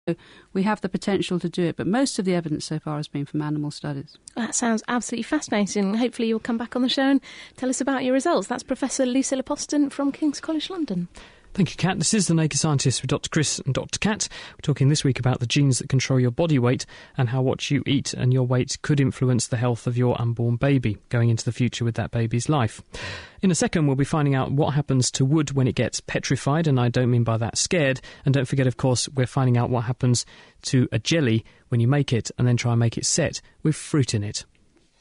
We have the potential to do it, but most of the evidence so far has been from animal studies. That sounds absolutely fascinating. Hopefully you'll come back on the show and tell us about your results. That's Professor Lucilla Poston from King's College London. Thank you, Kat. This is The Naked Scientist with Dr. Chris and Dr. Kat. We're talking this week about the genes that control your body weight and how what you eat and your weight could influence the health of your unborn baby going into the future with that baby's life. In a second, we'll be finding out what happens to wood when it gets petrified, and I don't mean by that scared. And don't forget, of course, we're finding out what happens to a jelly when you make it and then try and make it set with fruit in it.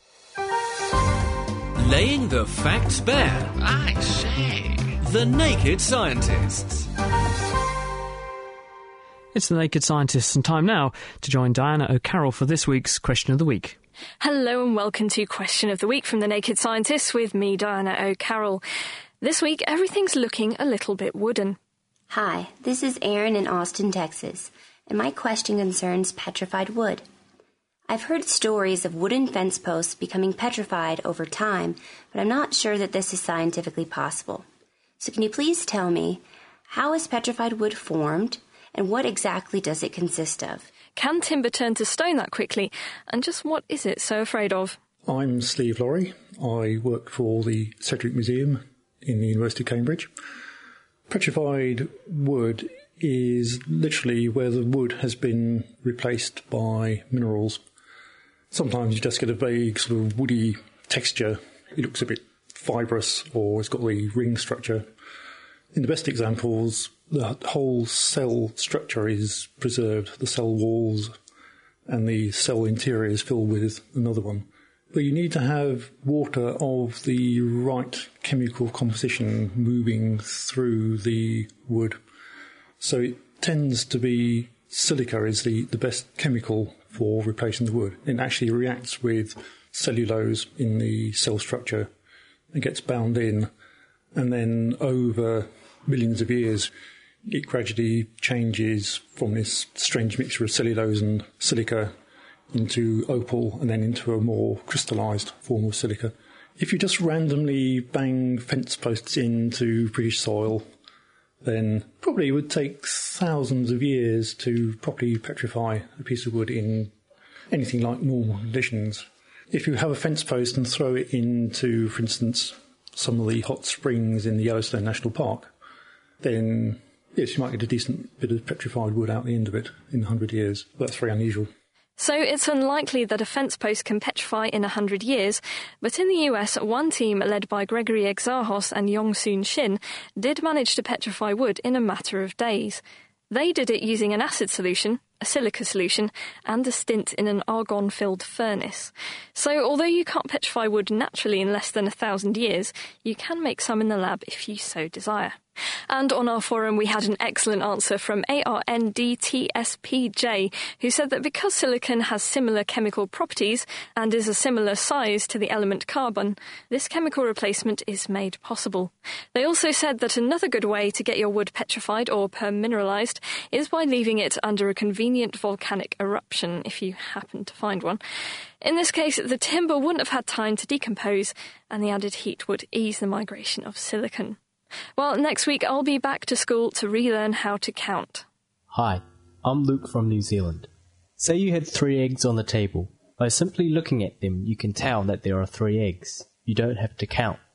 Laying the facts bare. I say. The Naked Scientists. It's The Naked Scientists, and time now to join Diana O'Carroll for this week's Question of the Week. Hello and welcome to Question of the Week from The Naked Scientists with me, Diana O'Carroll. This week, everything's looking a little bit wooden. Hi, this is Erin in Austin, Texas, and my question concerns petrified wood. I've heard stories of wooden fence posts becoming petrified over time, but I'm not sure that this is scientifically possible. So can you please tell me, how is petrified wood formed, and what exactly does it consist of? Can timber turn to stone that quickly, and just what is it so afraid of? I'm Steve Laurie. I work for the Sedgwick Museum in the University of Cambridge. Petrified wood is literally where the wood has been replaced by minerals. Sometimes you just get a vague sort of woody texture. It looks a bit fibrous, or it's got the ring structure. In the best examples, the whole cell structure is preserved, the cell walls and the cell interior is filled with another one. But you need to have water of the right chemical composition moving through the wood. So it tends to be silica is the best chemical for replacing the wood. It actually reacts with cellulose in the cell structure. It gets bound in, and then over millions of years, it gradually changes from this strange mixture of cellulose and silica into opal and then into a more crystallised form of silica. If you just randomly bang fence posts into British soil, then probably it would take thousands of years to properly petrify a piece of wood in anything like normal conditions. If you have a fence post and throw it into, for instance, some of the hot springs in the Yellowstone National Park, then yes, you might get a decent bit of petrified wood out the end of it in 100 years. That's very unusual. So it's unlikely that a fence post can petrify in 100 years, but in the US, one team led by Gregory Exarchos and Yong-Soon Shin did manage to petrify wood in a matter of days. They did it using an acid solution, a silica solution, and a stint in an argon-filled furnace. So although you can't petrify wood naturally in less than 1,000 years, you can make some in the lab if you so desire. And on our forum, we had an excellent answer from ARNDTSPJ, who said that because silicon has similar chemical properties and is a similar size to the element carbon, this chemical replacement is made possible. They also said that another good way to get your wood petrified or permineralized is by leaving it under a convenient volcanic eruption, if you happen to find one. In this case, the timber wouldn't have had time to decompose, and the added heat would ease the migration of silicon. Well, next week I'll be back to school to relearn how to count. Hi, I'm Luke from New Zealand. Say you had 3 eggs on the table. By simply looking at them, you can tell that there are 3 eggs. You don't have to count.